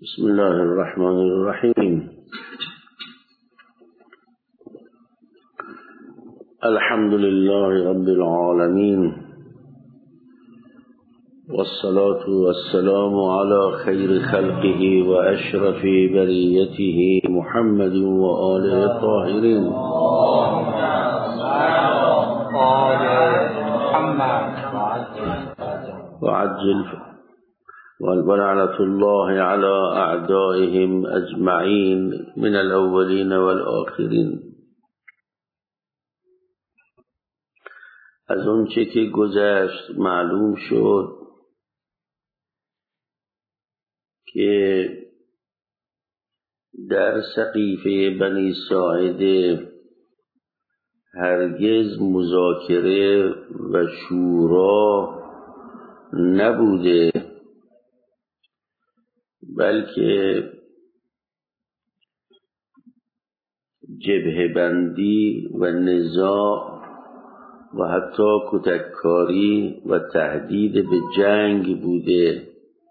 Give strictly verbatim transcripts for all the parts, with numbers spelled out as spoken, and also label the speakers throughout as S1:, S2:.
S1: بسم الله الرحمن الرحیم. الحمد لله رب العالمین والصلاة والسلام على خیر خلقه و اشرف بریته محمد و آله الطاهرین و عجل ولعنة الله على أعدائهم أجمعين من الأولين والآخرين. از اون چه که گذشت معلوم شد که در سقیفه بنی ساعده هرگز مذاکره و شورا نبوده، بلکه جبهه بندی و نزاع و حتی کتککاری و تهدید به جنگ بوده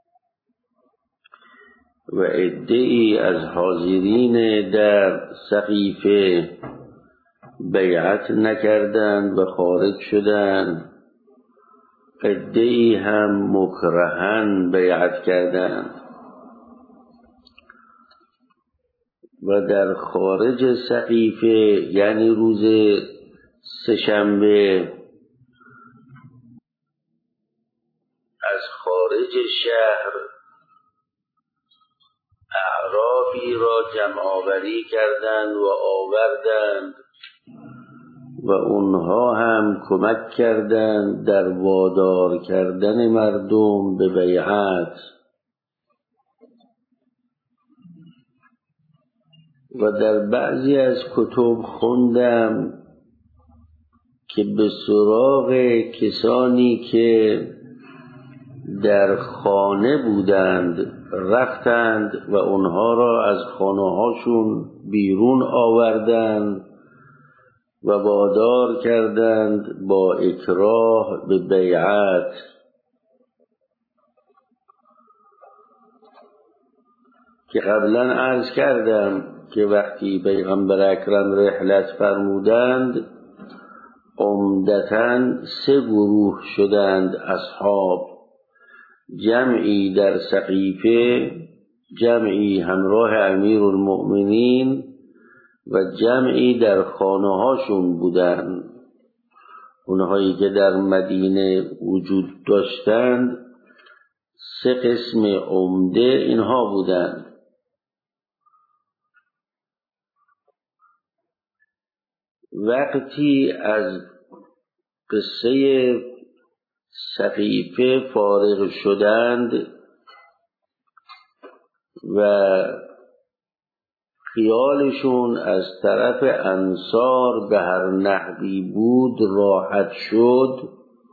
S1: و عده‌ای از حاضرین در سقیفه بیعت نکردند و خارج شدند، عده‌ای هم مکرهن بیعت کردند و در خارج سقیفه یعنی روز سه‌شنبه از خارج شهر اعرابی را جمع‌آوری کردند و آوردند و اونها هم کمک کردند در وادار کردن مردم به بیعت و در بعضی از کتب خوندم که به سراغ کسانی که در خانه بودند رفتند و اونها را از خانه هاشون بیرون آوردند و وادار کردند با اکراه به بیعت. که قبلا عرض کردم که وقتی پیغمبر اکرم رحلت فرمودند عمدتاً سه گروه شدند اصحاب، جمعی در سقیفه، جمعی همراه امیر المؤمنین و جمعی در خانه هاشون بودند. اونهایی که در مدینه وجود داشتند سه قسم عمده اینها بودند. وقتی از قصه سقیفه فارغ شدند و خیالشون از طرف انصار به هر نحوی بود راحت شد،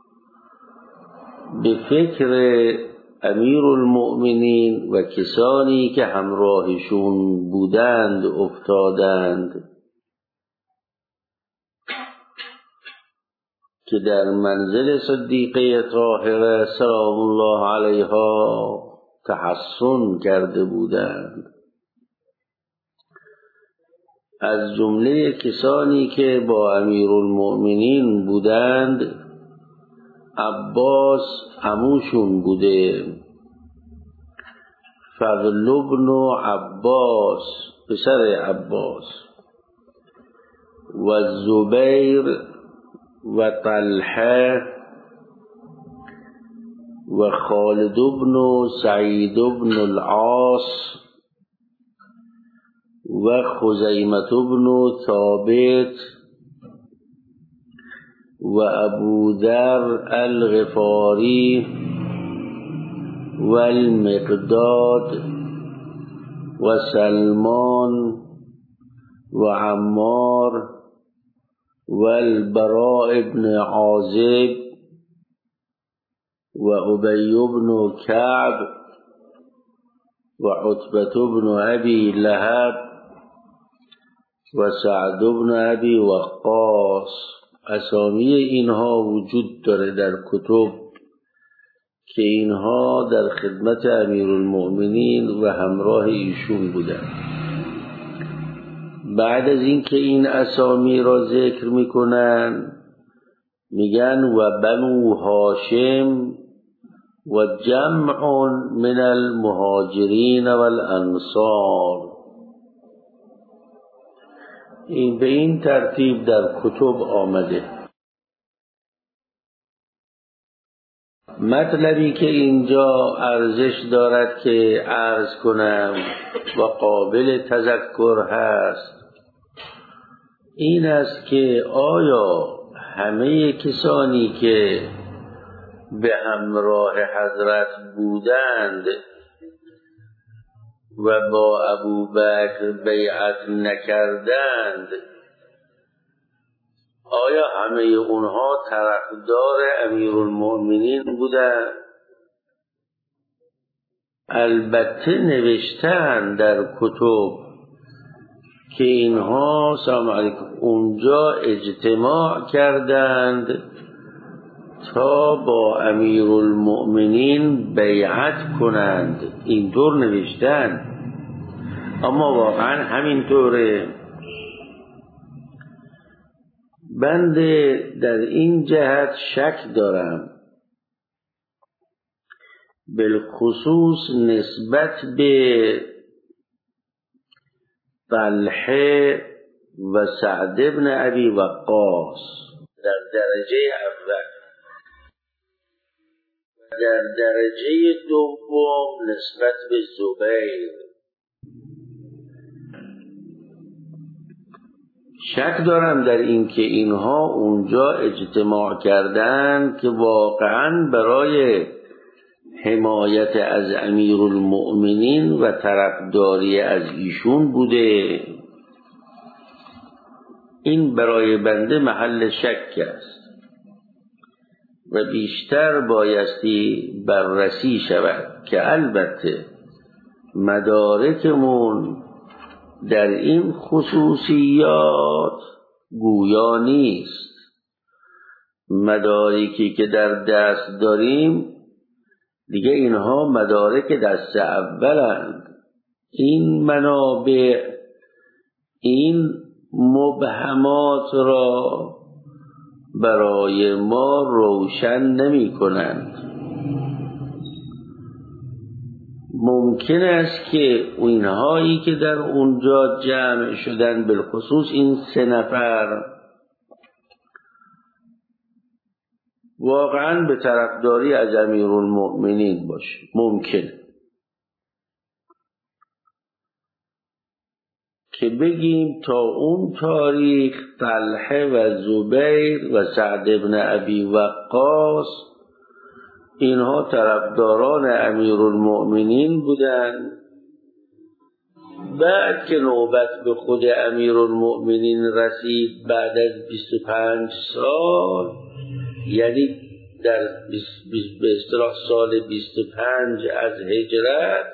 S1: به فکر امیر المؤمنین و کسانی که همراهشون بودند افتادند که در منزل صدیقه طاهره سلام الله علیها تحصن کرده بودند. از جمله کسانی که با امیر المؤمنین بودند عباس عموشون بوده، فضل بن عباس پسر عباس و زبیر و طلحه و خالد بن سعید بن العاص و خزیمة بن ثابت و ابو ذر الغفاری و المقداد و سلمان و عمار و البراء بن عازب و ابی بن کعب و عتبة بن ابی لهب و سعد بن ابی وقاص. اسامی اینها وجود داره در کتب که اینها در خدمت امیرالمؤمنین و همراه ایشون بودند. بعد از اینکه این اسامی را ذکر میکنن میگن و بنو هاشم و جمع من المهاجرین و الانصار. این به این ترتیب در کتب آمده. مطلبی که اینجا ارزش دارد که عرض کنم و قابل تذکر هست این است که آیا همه کسانی که به همراه حضرت بودند و با ابوبکر بیعت نکردند آیا همه اونها طرفدار امیرالمؤمنین بودند؟ البته نوشتن در کتب که اینها سلام علیکم اونجا اجتماع کردند تا با امیرالمؤمنین بیعت کنند، اینطور نوشتن، اما واقعا همینطوره؟ بنده در این جهت شک دارم، بالخصوص نسبت به طلحه و سعد بن ابی وقاص در درجه اول، در درجه دوم نسبت به زبیر. شک دارم در این که اینها اونجا اجتماع کردند که واقعا برای حمایت از امیرالمؤمنین و طرفداری از ایشون بوده. این برای بنده محل شک است و بیشتر بایستی بررسی شود که البته مدارکمون در این خصوصیات گویا نیست. مدارکی که در دست داریم دیگه اینها مدارک دست اولند. این منابع این مبهمات را برای ما روشن نمی کنند. ممکن است که اینهایی که در اونجا جمع شدن، بالخصوص این سه نفر، واقعا به طرفداری از امیرالمؤمنین باشه. ممکن که بگیم تا اون تاریخ طلحه و زبیر و سعد بن ابی وقاص اینها طرفداران امیرالمؤمنین بودند. بعد که نوبت به خود امیرالمؤمنین رسید بعد از بیست و پنج سال، یعنی در به اصطلاح سال بیست و پنج از هجرت،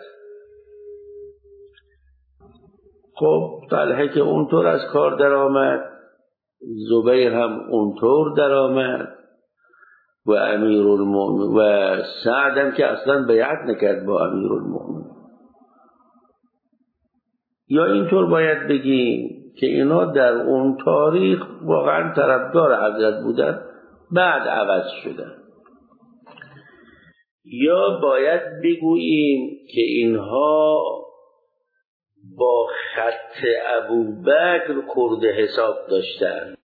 S1: خب طلحه که اونطور از کار در آمد، زبیر هم اونطور در آمد و امیرالمؤمنین و سعد هم که اصلا بیعت نکرد با امیرالمؤمنین. یا اینطور باید بگیم که اینا در اون تاریخ واقعا طرفدار حضرت بودن، بعد عوض شدن. یا باید بگوییم که اینها با خط ابوبکر خورده حساب داشتن،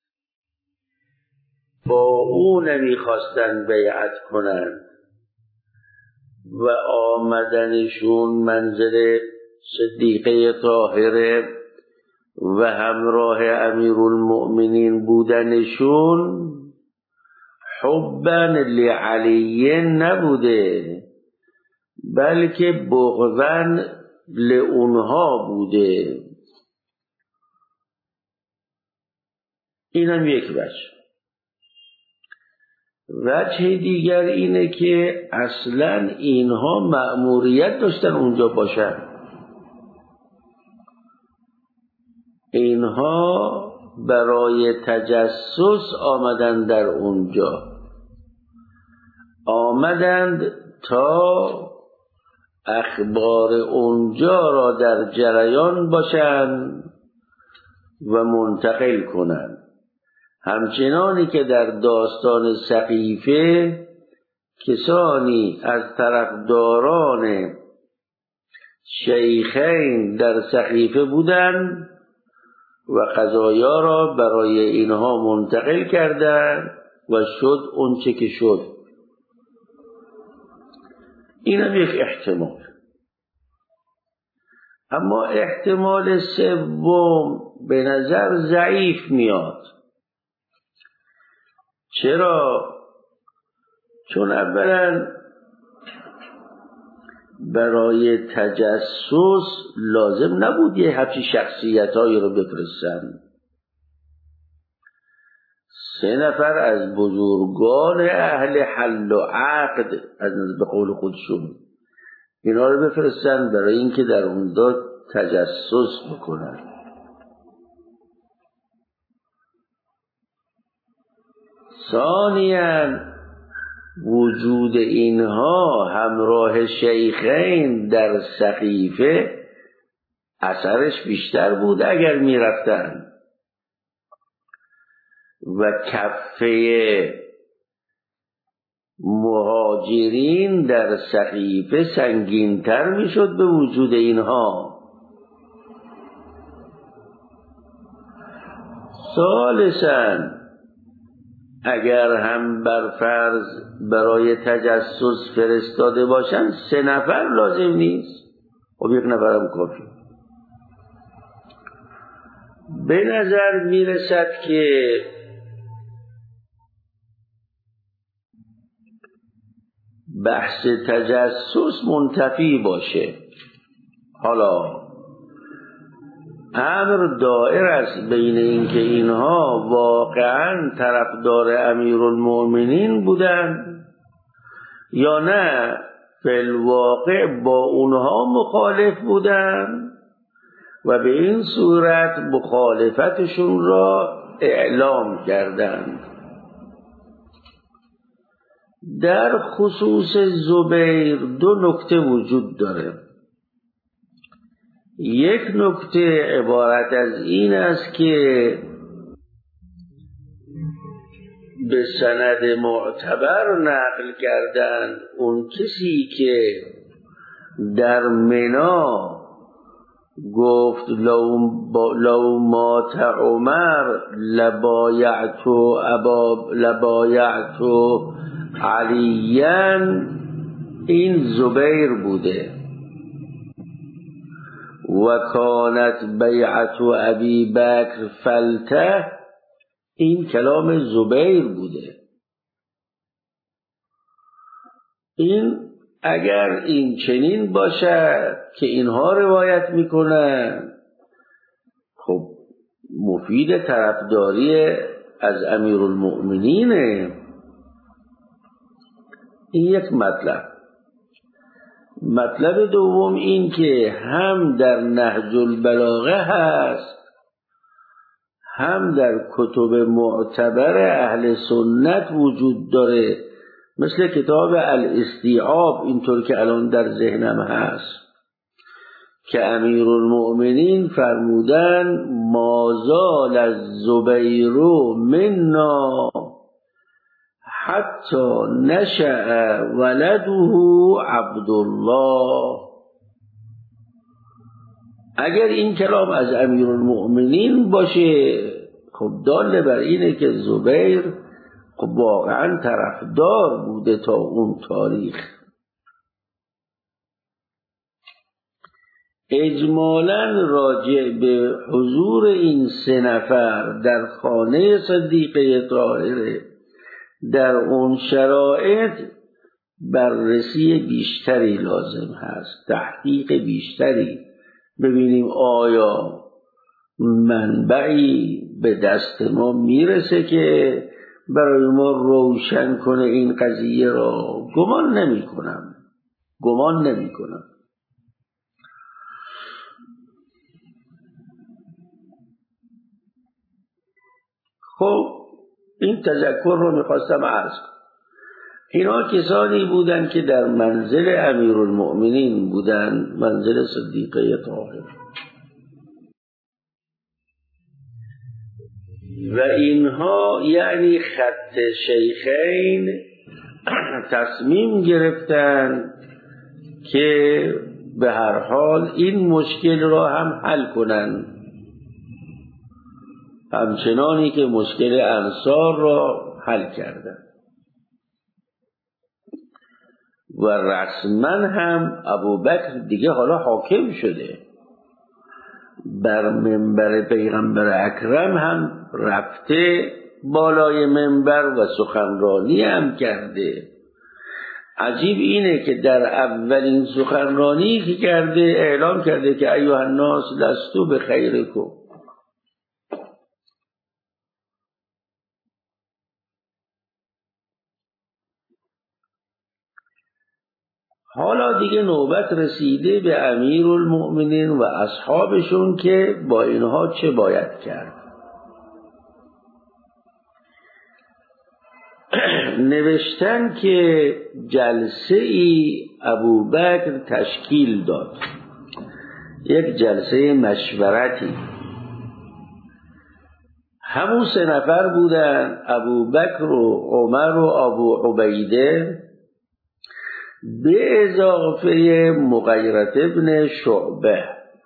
S1: با او نمیخواستن بیعت کنن و آمدنشون منزل صدیقه طاهره و همراه امیرالمؤمنین بودنشون حبا لعلی نبوده، بلکه بغضا لأونها بوده. اینم یک وجه. وجه دیگر اینه که اصلا اینها مأموریت داشتن اونجا باشن. اینها برای تجسس آمدن در اونجا، آمدند تا اخبار اونجا را در جریان باشند و منتقل کنند. همچنانی که در داستان سقیفه کسانی از طرفداران شیخین در سقیفه بودند و قضایا را برای اینها منتقل کردند و شد اونچه که شد. این هم یک احتمال. اما احتمال سوم به نظر ضعیف میاد. چرا؟ چون اولا برای تجسس لازم نبود یه همچین شخصیتایی رو بفرستن. سه نفر از بزرگان اهل حل و عقد از به قول خودشون اینا رو بفرستن برای اینکه در اونجا تجسس بکنن. ثانیاً وجود اینها همراه شیخین در سقیفه اثرش بیشتر بود اگر می رفتن و کفه مهاجرین در سقیفه سنگین‌تر می شد به وجود اینها. ثالثاً اگر هم بر فرض برای تجسس فرستاده باشن سه نفر لازم نیست، خب یک نفر هم کافی. به نظر می رسد که بحث تجسس منتفی باشه. حالا امر دائر است بین اینکه اینها واقعا طرفدار امیرالمؤمنین بودند یا نه فی الواقع با اونها مخالف بودند و به این صورت مخالفتشون را اعلام کردند. در خصوص زبیر دو نکته وجود داره. یک نکته عبارت از این است که به سند معتبر نقل کردن اون کسی که در منا گفت لو, لو مات عمر لبایعت ابا لبایعت علیاً، این زبیر بوده. و کانت بیعت ابی بکر فلته، این کلام زبیر بوده. این اگر این چنین باشد که اینها روایت میکنن، خب مفید طرفداری از امیرالمؤمنینه. این یک مطلب. مطلب دوم این که هم در نهج البلاغه هست هم در کتب معتبر اهل سنت وجود داره، مثل کتاب الاستیعاب اینطور که الان در ذهنم هست که امیرالمؤمنین فرمودن مازال الزبیر منا حتی نشأ ولده عبدالله. اگر این کلام از امیرالمؤمنین باشه، خب دال بر اینه که زبیر خب واقعا طرفدار بوده تا اون تاریخ. اجمالاً راجع به حضور این سه نفر در خانه صدیقه طاهره در اون شرایط بررسی بیشتری لازم هست، تحقیق بیشتری، ببینیم آیا منبعی به دست ما میرسه که برای ما روشن کنه این قضیه را. گمان نمی کنم گمان نمی کنم خب این تذکر رو میخواستم عرض کنم. اینا کسانی بودند که در منزل امیرالمؤمنین بودند، منزل صدیقه طاهر. و اینها یعنی خط شیخین تصمیم گرفتند که به هر حال این مشکل را هم حل کنند، همچنانی که مشکل انصار را حل کردند. و رسما هم ابوبکر دیگه حالا حاکم شده، بر منبر پیغمبر اکرم هم رفته بالای منبر و سخنرانی هم کرده. عجیب اینه که در اولین سخنرانی که کرده اعلام کرده که ایها الناس لستو بخیرکم. حالا دیگه نوبت رسیده به امیرالمؤمنین و اصحابشون که با اینها چه باید کرد. نوشتن که جلسه ای ابوبکر تشکیل داد، یک جلسه مشورتی. همون سه نفر بودن، ابوبکر و عمر و ابو عبیده، به اضافه مغیرة ابن شعبه.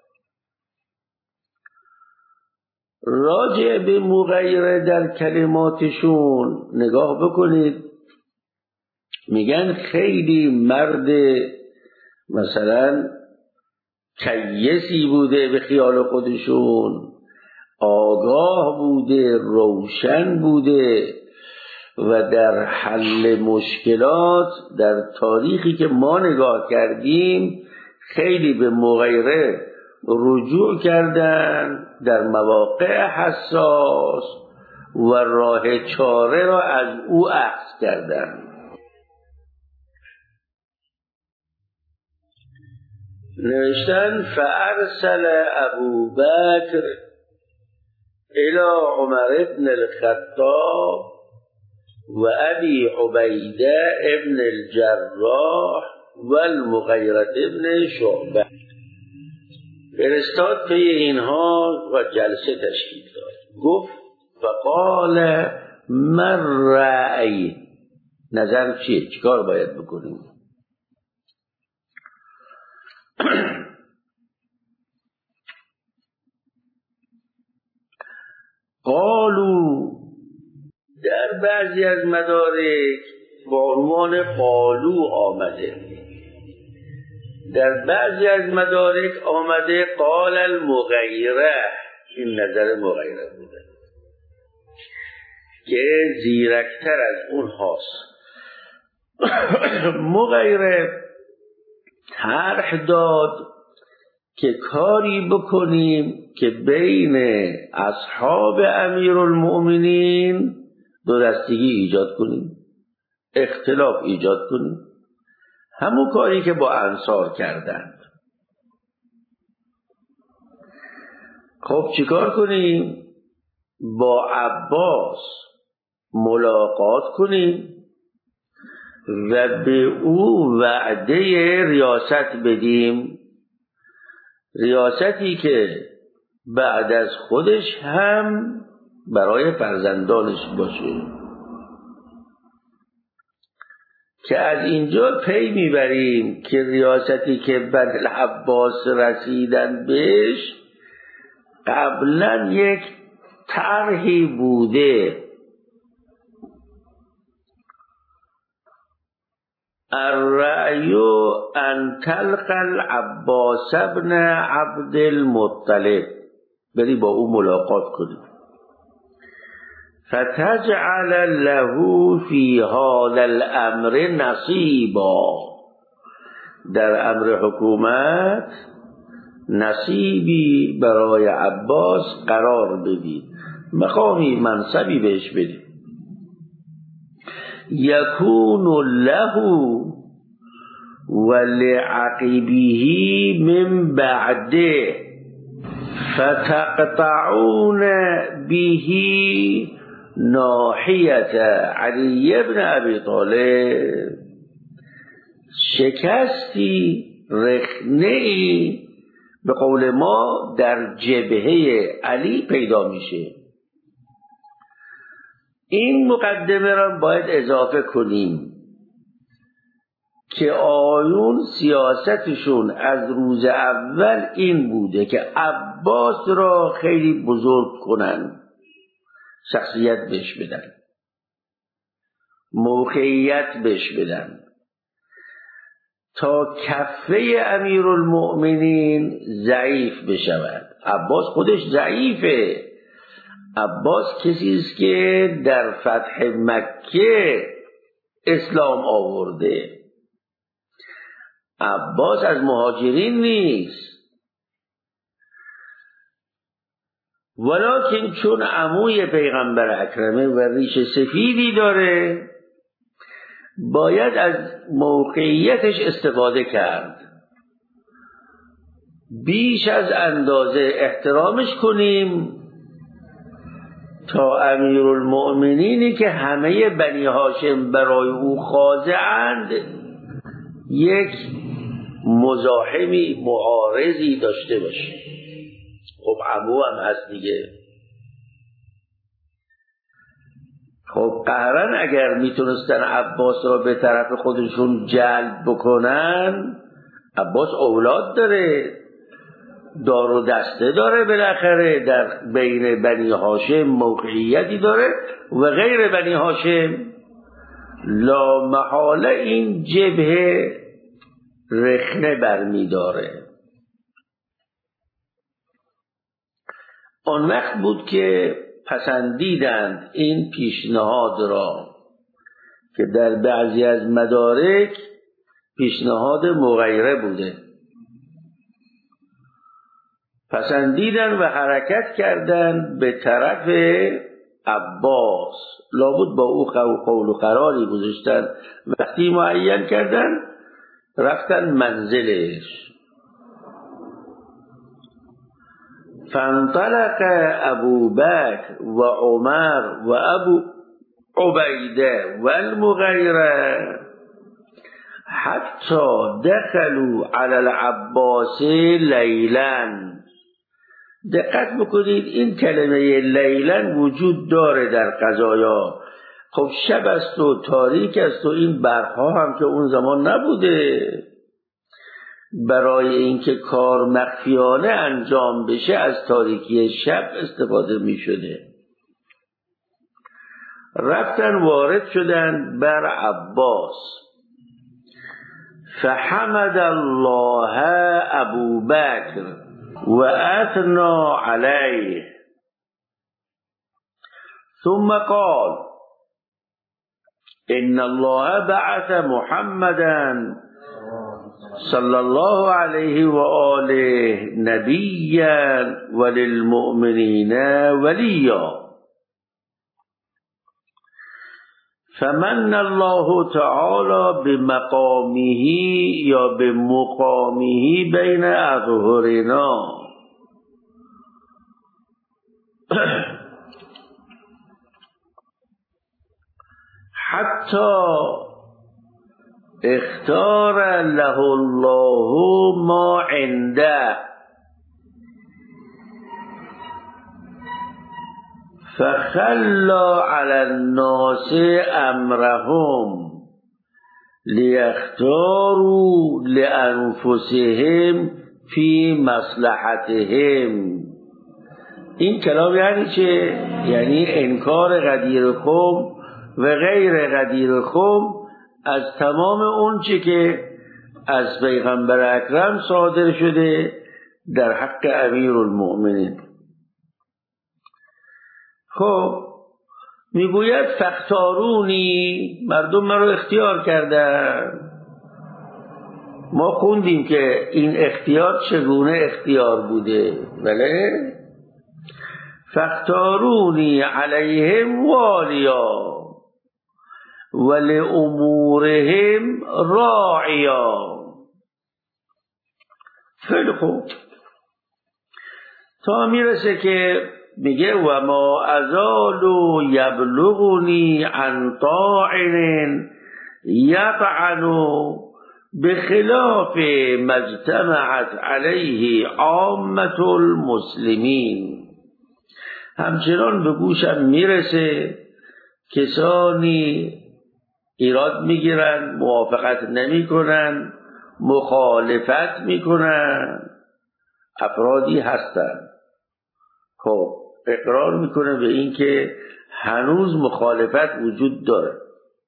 S1: راجع به مغیره در کلماتشون نگاه بکنید، میگن خیلی مرد مثلا کیسی بوده به خیال خودشون، آگاه بوده، روشن بوده و در حل مشکلات در تاریخی که ما نگاه کردیم خیلی به مغیره رجوع کردن در مواقع حساس و راه چاره را از او اخذ کردن. نوشتن فارسل ابوبکر الى عمر ابن الخطاب و ابی عبیده ابن الجراح و المغیرة ابن شعبه. فرستاد پی اینها و جلسه تشکیل داد. گفت فقال من رأی، نظر چیه، چیکار باید بکنیم؟ قالو، در بعضی از مدارک با عنوان قالو آمده، در بعضی از مدارک آمده قال المغیره. این نظر مغیره بوده که زیرکتر از اون هاست. مغیره طرح داد که کاری بکنیم که بین اصحاب امیرالمؤمنین دو دستگی ایجاد کنیم، اختلاف ایجاد کنیم، همون کاری که با انصار کردند. خب چیکار کنیم؟ با عباس ملاقات کنیم و به او وعده ریاست بدیم، ریاستی که بعد از خودش هم برای فرزندانش باشه. که از اینجا پی میبریم که ریاستی که بنی عباس رسیدن بهش قبلا یک طرحی بوده. الرأی ان تلقى العباس ابن عبد المطلب، بری با او ملاقات کنی، فتجعل له فی هذا الامر نصیبا، در امر حکومت نصیبی برای عباس قرار بدی، مقامی منصبی بهش بدی. یکون له ولعقبه من بعده فتقطعون به ناحیت علی ابن ابی طالب شکستی، رخنه‌ای به قول ما در جبهه علی پیدا میشه. این مقدمه را باید اضافه کنیم که آیون سیاستشون از روز اول این بوده که عباس را خیلی بزرگ کنن، شخصیت بهش بدن، موقعیت بهش بدن تا کفه امیرالمؤمنین ضعیف بشود. عباس خودش ضعیفه. عباس کسی است که در فتح مکه اسلام آورده. عباس از مهاجرین نیست، ولیکن چون عموی پیغمبر اکرمه و ریش سفیدی داره باید از موقعیتش استفاده کرد، بیش از اندازه احترامش کنیم تا امیرالمؤمنینی که همه بنی هاشم برای او خاضعند یک مزاحمی معارضی داشته باشه. خب عمو هم هست دیگه. خب قهرن اگر میتونستن عباس را به طرف خودشون جلب بکنن، عباس اولاد داره، دار و دسته داره، بالاخره در بین بنی هاشم موقعیتی داره و غیر بنی هاشم. لا محاله این جبهه رخنه برمی داره. آن وقت بود که پسندیدند این پیشنهاد را که در بعضی از مدارک پیشنهاد مغیره بوده. پسندیدن و حرکت کردند به طرف عباس. لابد با او قول و قراری گذاشتن، وقتی معین کردن رفتن منزلش. فانطلق ابو بکر و عمر و ابو عبیده و المغیره حتی دخلوا علی العباس لیلا. دقت بکنید این کلمه لیلا وجود داره در قضایا. خب شب است و تاریک است و این برقها هم که اون زمان نبوده، برای اینکه کار مخفیانه انجام بشه از تاریکی شب استفاده می شده. رفتن وارد شدن بر عباس. فحمد الله ابو بکر و اثنا علیه ثم قال ان الله بعث محمدا صلی الله علیه و آله نبیا وللمؤمنین ولیا فمن الله تعالی بمقامه یا بمقامه بین اظهرنا حتی اختار له الله ما عنده فخلى على الناس امرهم لیختاروا لانفسهم فی مصلحتهم. این کلام یعنی چه؟ یعنی انکار غدیر خم و غیر غدیر خم از تمام اون چه که از پیغمبر اکرم صادر شده در حق امیرالمؤمنین. خب میگوید فختارونی، مردم من رو اختیار کردن. ما خوندیم که این اختیار چگونه اختیار بوده، بله؟ فختارونی علیهم والیا ولی امورهم راعیا. خیلی خوب، تا میرسه که میگه و ما ازالو یبلغنی عن طاعن یطعنو بخلاف مجتمعت علیه عامة المسلمین. همچنان به گوشم میرسه کسانی ایراد میگیرن، موافقت نمیکنن، مخالفت میکنن، افرادی هستن خب اقرار میکنه به این که هنوز مخالفت وجود داره.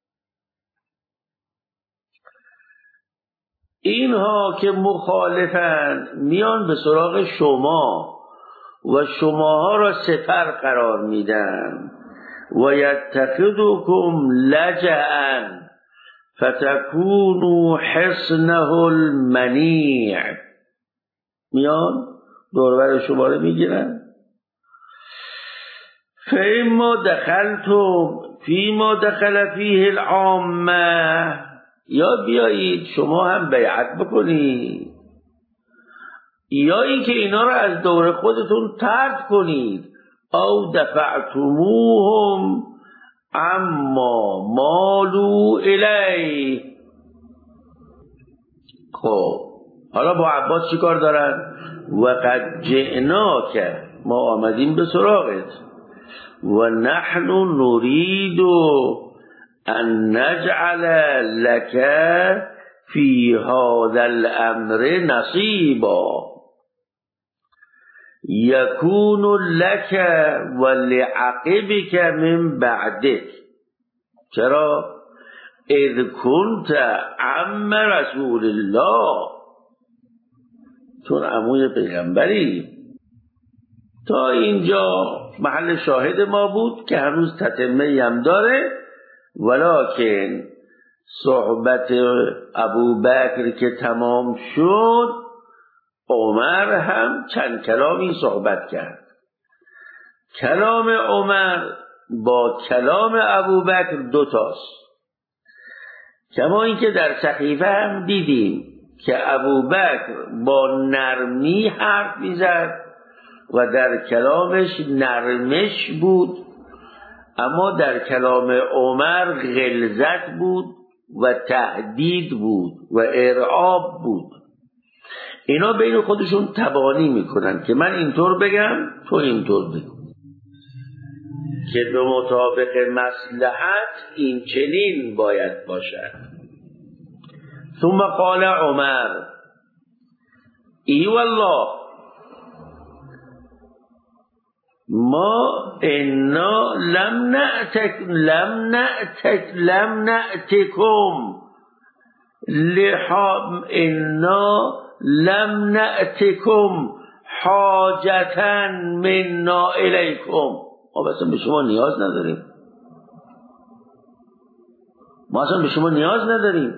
S1: اینها که مخالفن میان به سراغ شما و شماها را سپر قرار میدن و یتخذکم لجأ فتکونوا حصنه المنیع. میان دوربر شما رو میگیرن فاما دخلتم فیما دخل فیه العامه، یا بیایید شما هم بیعت بکنید یا اینکه اینا رو از دور خودتون طرد کنید. او دفعتموهم اما مالو الیه. خب حالا با عباس چی کار دارن؟ و قد جئناک، ما آمدیم به سراغت، و نحن نريد ان نجعل لك في هذا الامر نصيبا يكون لك ولعقبك من بعدك. چرا؟ اذ كنت عم رسول الله، چون عموی پیغمبری. تا اینجا محل شاهد ما بود که هنوز تتمه هم داره، ولکن صحبت ابو بکر که تمام شد عمر هم چند کلامی صحبت کرد. کلام عمر با کلام ابو بکر دوتاست. کما اینکه در صحیفه هم دیدیم که ابو بکر با نرمی حرف میزد و در کلامش نرمش بود، اما در کلام عمر غلظت بود و تهدید بود و ارعاب بود. اینا بین خودشون تبانی میکنن که من اینطور بگم تو اینطور بگو، که به مطابق مصلحت این چنین باید باشد. ثم قال عمر ای والله ما انا لم نأتک لم نأتک لم نأتکم لحام انا لم نأتکم حاجتا منا الیکم. ما اصلا به شما نیاز نداریم، ما اصلا به شما نیاز نداریم.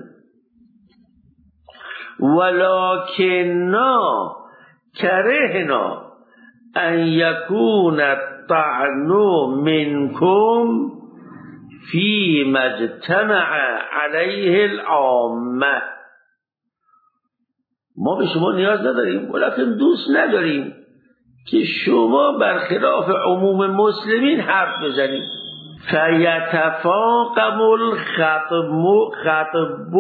S1: ولکننا کرهنا ان یکون الطعن منکم فی مجتمع علیه العامه. ما به شما نیاز نداریم، ولکن دوست نداریم که شما برخلاف عموم مسلمین حرف بزنید. فیتفاقم الخطب خطب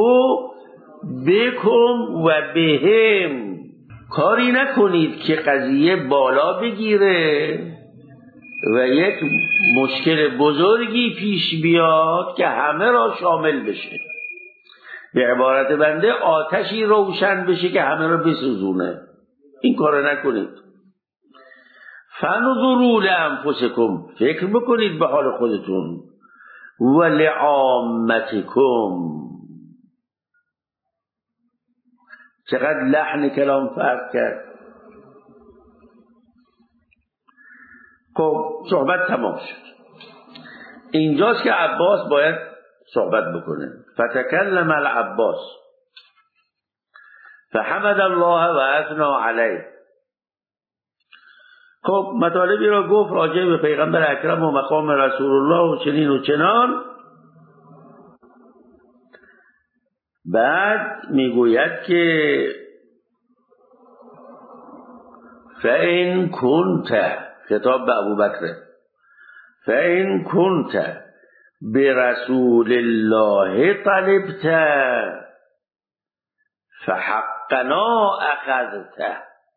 S1: بکم و بهم. کاری نکنید که قضیه بالا بگیره و یک مشکل بزرگی پیش بیاد که همه را شامل بشه. به عبارت بنده آتشی روشن بشه که همه را بسوزونه. این کار نکنید. فنظروا لانفسکم، فکر بکنید به حال خودتون، و لعامتکم. چقدر لحن کلام فرق کرد. خب صحبت تمام شد. اینجاست که عباس باید صحبت بکنه. فتکلم العباس فحمد الله و اثنى علیه. خب مطالبی را گفت راجع به پیغمبر اکرم و مقام رسول الله و چنین و چنان. بعد میگوید که فَإِن كُنْتَ خطاب به ابوبکر، فإن كنت برسول الله طلبت فحقنا اخذته.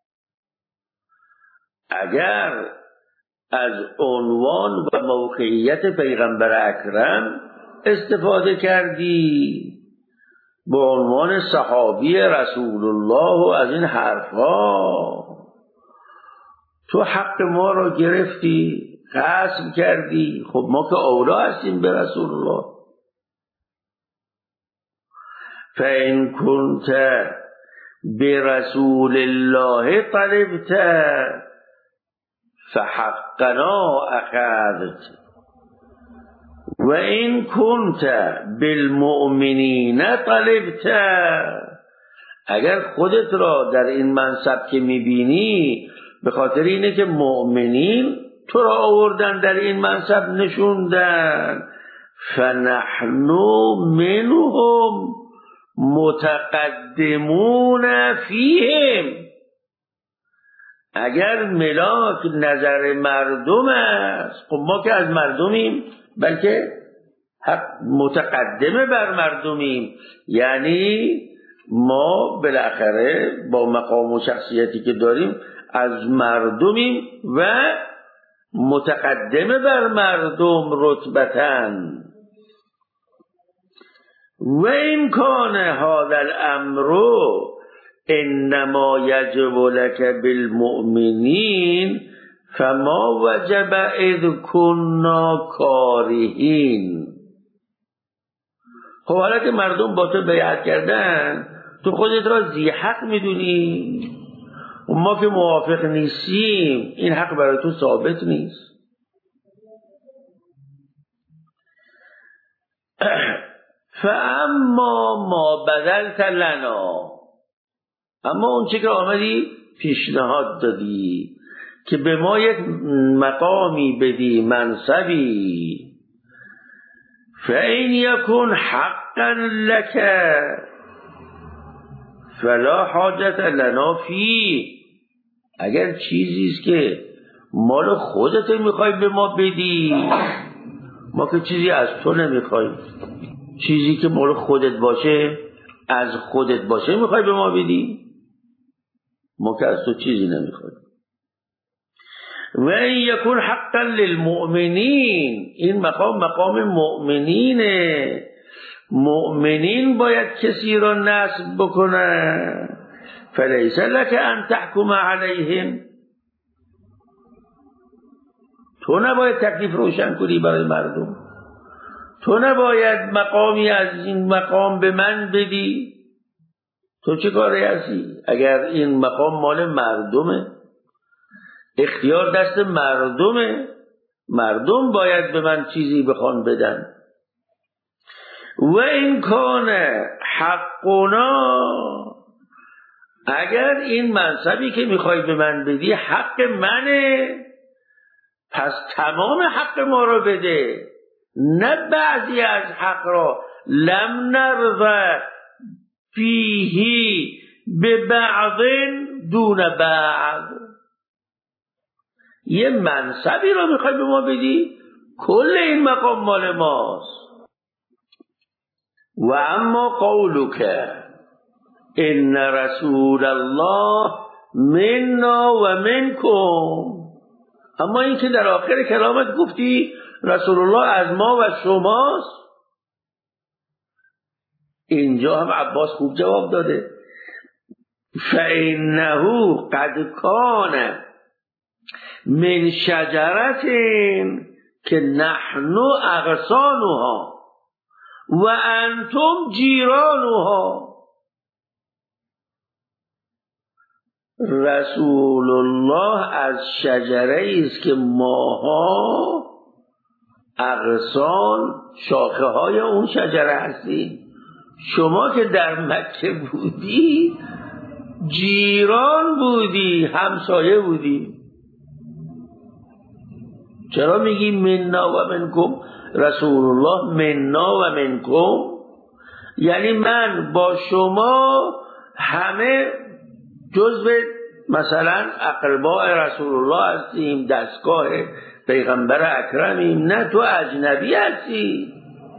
S1: اگر از عنوان و موقعیت پیغمبر اکرم استفاده کردی به عنوان صحابی رسول الله و از این حرفها، تو حق ما را گرفتی، غصب کردی. خب ما که اولا هستیم به رسول الله. فإن كنت برسول الله طلبت فحقنا اخذت و این كنت بالمؤمنین طلبت. اگر خودت را در این منصب که میبینی به خاطر اینه که مؤمنین تو را آوردن در این منصب نشوندن، فنحن منهم متقدمون فیهم. اگر ملاک نظر مردم است، خب ما که از مردمیم، بلکه حق متقدمه بر مردمیم، یعنی ما بالاخره با مقام و شخصیتی که داریم از مردمیم و متقدمه بر مردم رتبتن. و این کان هذا الامر انما یجب لك بالمؤمنین فما وجب اذ کنا کارهین. خب حالا که مردم با تو بیعت کردن، تو خودت را ذی حق میدونی، و ما که موافق نیستیم، این حق برای تو ثابت نیست. فاما ما بدلت لنا، اما اون چه که آمدی پیشنهاد دادی که به ما یک مقامی بدی، منصبی، فإن یکن حقا لك فلا حاجت لنا فی. اگر چیزیست که مال خودت میخوای به ما بدی، ما که چیزی از تو نمیخوایم. چیزی که مال خودت باشه، از خودت باشه میخوای به ما بدی، ما که از تو چیزی نمیخوایم. و این یکون حقا للمؤمنین، این مقام مقام مؤمنینه. مؤمنین باید کسی را نصب بکنه. فلیس لک ان تحکم علیهم، تو نباید تکلیف روشن کنی برای مردم. تو نباید مقامی از این مقام به من بدی. تو چه کاری هستی؟ اگر این مقام مال مردمه، اختیار دست مردمه، مردم باید به من چیزی بخوان بدن. و این کان حقنا، اگر این منصبی که میخوای به من بدی حق منه، پس تمام حق ما رو بده، نه بعضی از حق را. لم نرضى فیه ببعض دون بعض. یه منصبی رو میخوای به ما بدی، کل این مقام مال ماست. و اما قولک ان رسول الله منا و منکم، اما این که در آخر کلامت گفتی رسول الله از ما و شماست، اینجا هم عباس خوب جواب داده. فإنه قد کان من شجرت که نحن اغصانها و انتم جیرانها. رسول الله از شجره است که ماها اغصان، شاخه های اون شجره هستیم. شما که در مکه بودی جیران بودی، همسایه بودی. چرا میگی مننا و منکم؟ رسول الله مننا و منکم یعنی من با شما همه جزو مثلا اقرباء رسول الله هستیم، دستگاه پیغمبر اکرمیم، نه تو اجنبی هستی.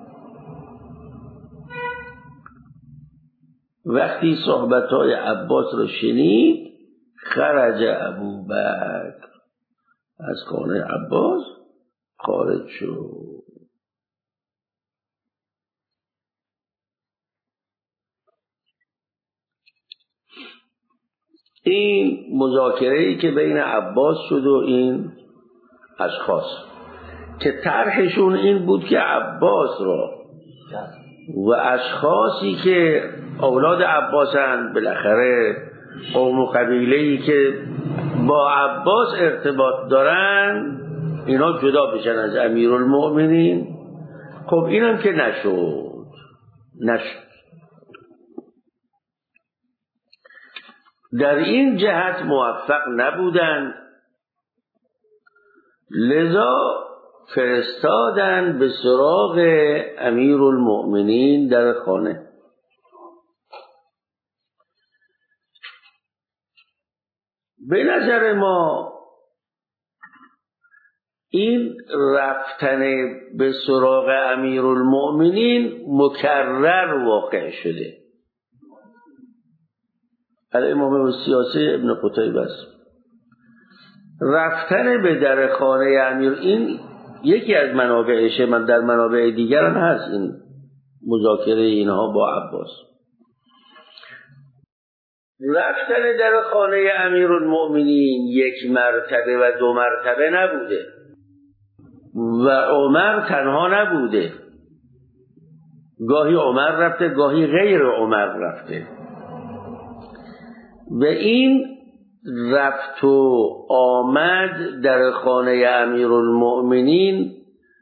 S1: وقتی صحبتهای عباس رو شنید خرج ابوبکر، از خانه عباس خارج شد. این مذاکره‌ای که بین عباس شد و این اشخاص که طرحشون این بود که عباس را و اشخاصی که اولاد عباسن، بالاخره قوم و قبیله‌ای که با عباس ارتباط دارن، اینا جدا بشن از امیرالمؤمنین. خب اینم که نشد نشد در این جهت موفق نبودند، لذا فرستادن به سراغ امیرالمؤمنین در خانه. به نظر ما این رفتن به سراغ امیرالمؤمنین مکرر واقع شده. الامام السیاسی ابن قتیبه است. رفتن به در خانه امیر این یکی از منابعشه، من در منابع دیگر هم هست این مذاکره اینها با عباس. رفتن در خانه امیرالمؤمنین یک مرتبه و دو مرتبه نبوده و عمر تنها نبوده، گاهی عمر رفته گاهی غیر عمر رفته و این رفت و آمد در خانه امیرالمؤمنین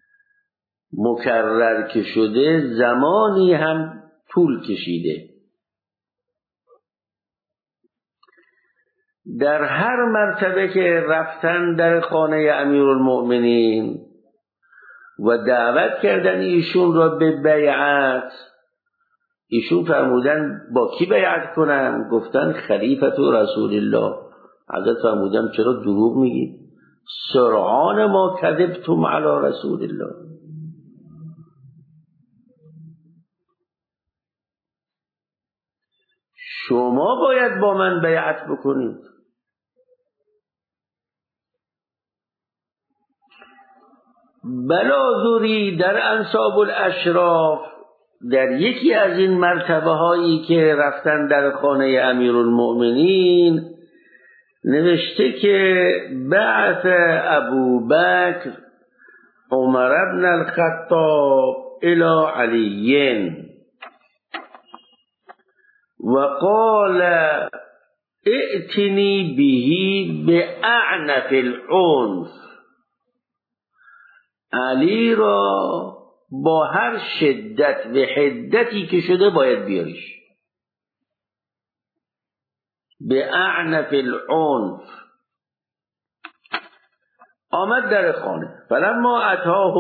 S1: مکرر که شده زمانی هم طول کشیده. در هر مرتبه که رفتن در خانه امیرالمؤمنین و دعوت کردن ایشون را به بیعت، ایشون فرمودن با کی بیعت کنم؟ گفتن خلیفت رسول الله. حضرت فرمودن چرا دروغ میگید؟ سرعان ما کذبتم علی رسول الله. شما باید با من بیعت بکنید. بلازوری در انساب الاشراف در یکی از این مرتبه هایی که رفتن در خانه امیرالمؤمنین نوشته که بعث ابوبکر عمر بن الخطاب الى علی و قال ائتنی بهی باعنف العنف. علی را با هر شدت و حدتی که شده باید بیاریش، به اعنف العنف. آمد در خانه، فلما اتاه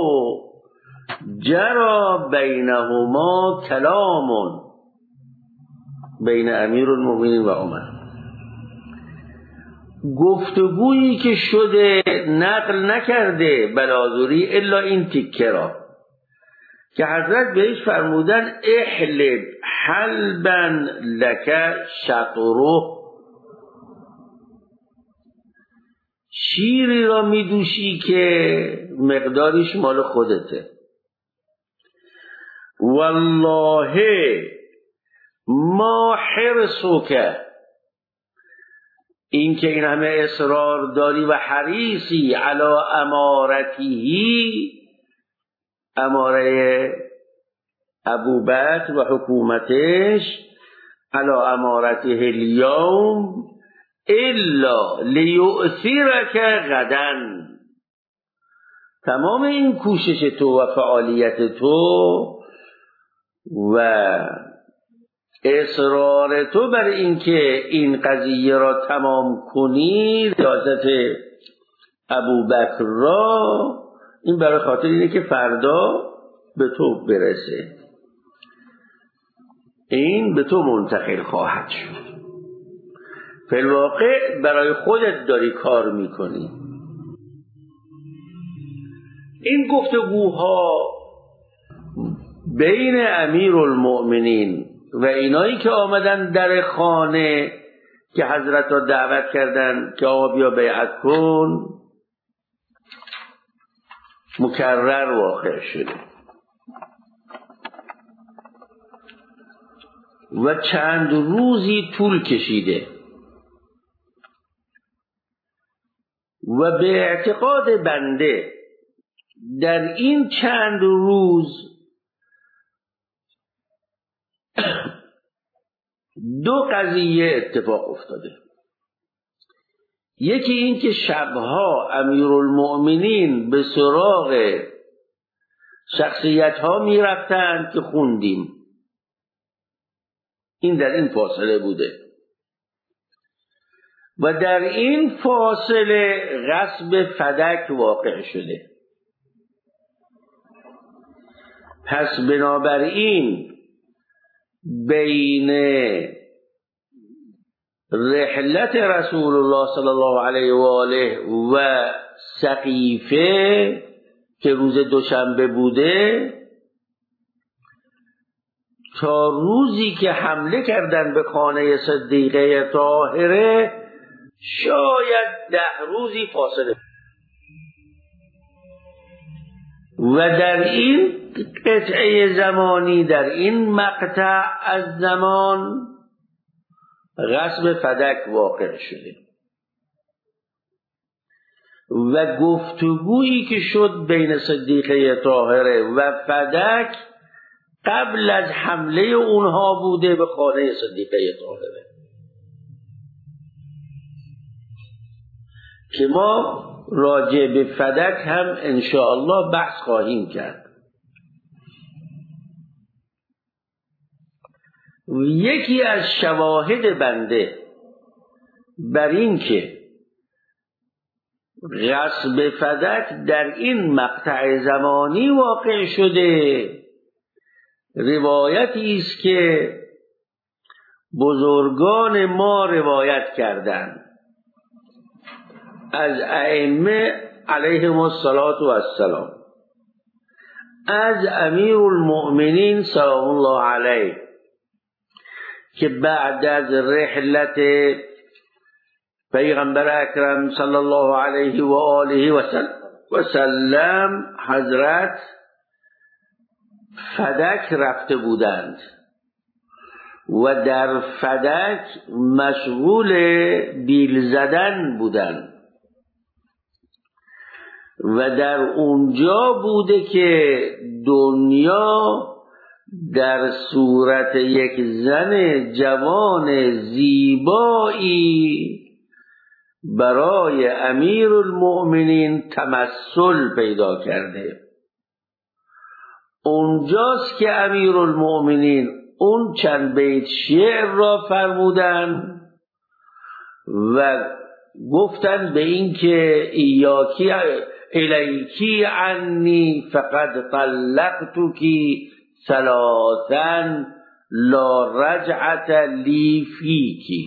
S1: جرى بینهما کلام بین امیرالمؤمنین و عمر. گفتگویی که شده نقل نکرده بلازوری الا این تیکه را که حضرت بهش فرمودن احلب حلبا لک شطره، شیری را میدوشی که مقدارش مال خودته. والله ما حرصک، این که این همه اصرار داری و حریصی علی امارتیهی، اماره ابوبکر و حکومتش، علی امارته الیوم الا لیؤثرک غدا. تمام این کوشش تو و فعالیت تو و اصرار تو بر این که این قضیه را تمام کنی، ریاست ابوبکر را، این برای خاطر اینه که فردا به تو برسه، این به تو منتقل خواهد شد. فی الواقع برای خودت داری کار میکنی. این گفتگوها بین امیرالمؤمنین و اینایی که آمدن در خانه که حضرت را دعوت کردن که آقا بیا بیعت کن، مکرر واقع شده و چند روزی طول کشیده و به اعتقاد بنده در این چند روز دو قضیه اتفاق افتاده. یکی این که شبها امیرالمؤمنین به سراغ شخصیت ها می رفتن که خوندیم، این در این فاصله بوده و در این فاصله غصب فدک واقع شده. پس بنابراین بین رحلت رسول الله صلی الله علیه و آله و سقیفه که روز دوشنبه بوده تا روزی که حمله کردن به خانه صدیقه طاهره شاید ده روزی فاصله. و در این قطعه زمانی، در این مقطع از زمان، غصب فدک واقع شده و گفتگویی که شد بین صدیقه طاهره و فدک قبل از حمله اونها بوده به خانه صدیقه طاهره که ما راجع به فدک هم انشاءالله بحث خواهیم کرد. یکی از شواهد بنده بر این که غصب فدک در این مقطع زمانی واقع شده روایتی است که بزرگان ما روایت کردند از ائمه علیهم السلام، از امیرالمؤمنین سلام الله علیه که بعد از رحلت پیغمبر اکرم صلی الله علیه و آله و سلم حضرت فدک رفته بودند و در فدک مشغول بیل زدن بودند و در اونجا بوده که دنیا در صورت یک زن جوان زیبایی برای امیرالمؤمنین تمثل پیدا کرده. اونجاست که امیرالمؤمنین اون چند بیت شعر را فرمودن و گفتن به این که ایاکی الیکی عنی فقد طلقتکی ثلاثا لا رجعت لی فیکی.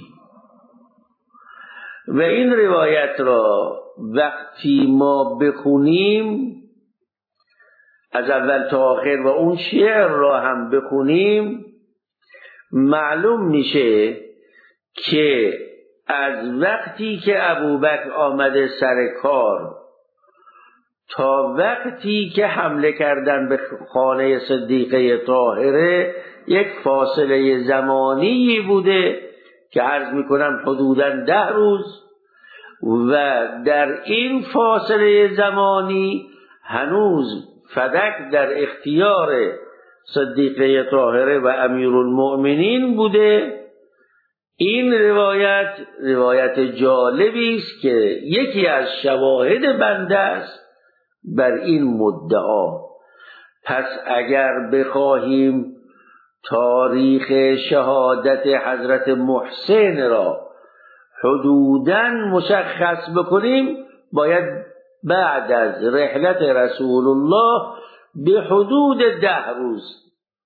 S1: و این روایت را وقتی ما بخونیم از اول تا آخر و اون شعر را هم بخونیم معلوم میشه که از وقتی که ابوبکر آمده سر کار تا وقتی که حمله کردن به خانه صدیقه طاهره یک فاصله زمانی بوده که عرض میکنم حدوداً ده روز و در این فاصله زمانی هنوز فدک در اختیار صدیقه طاهره و امیرالمؤمنین بوده. این روایت روایت جالبی است که یکی از شواهد بنده است بر این مدعا. پس اگر بخواهیم تاریخ شهادت حضرت محسن را حدوداً مشخص بکنیم باید بعد از رحلت رسول الله به حدود ده روز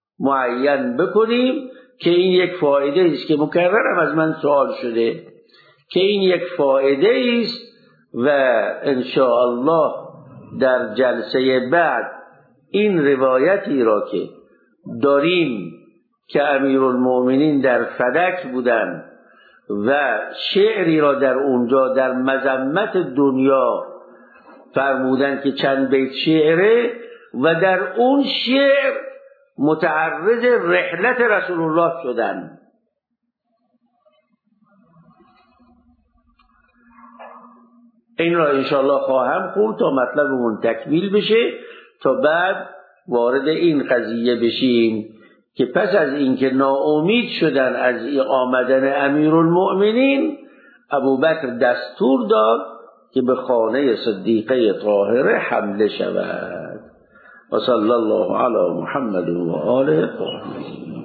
S1: معین بکنیم که این یک فایده است که مکررم از من سوال شده که این یک فایده است و ان شاء الله در جلسه بعد این روایتی را که داریم که امیرالمؤمنین در فدک بودن و شعری را در اونجا در مذمت دنیا فرمودن که چند بیت شعره و در اون شعر متعرض رحلت رسول الله شدن. این را انشاءالله خواهم خوند تا مطلبمون تکمیل بشه، تا بعد وارد این قضیه بشیم که پس از اینکه ناامید شدن از آمدن امیرالمؤمنین، ابوبکر دستور داد که به خانه صدیقه طاهره حمله شود. و صلی الله علی محمد و آله الطاهرین.